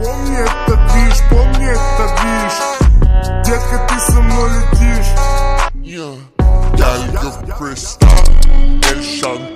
Помни этот движ, детка, ты со мной летишь. Гальгов Кристалл, Эльшан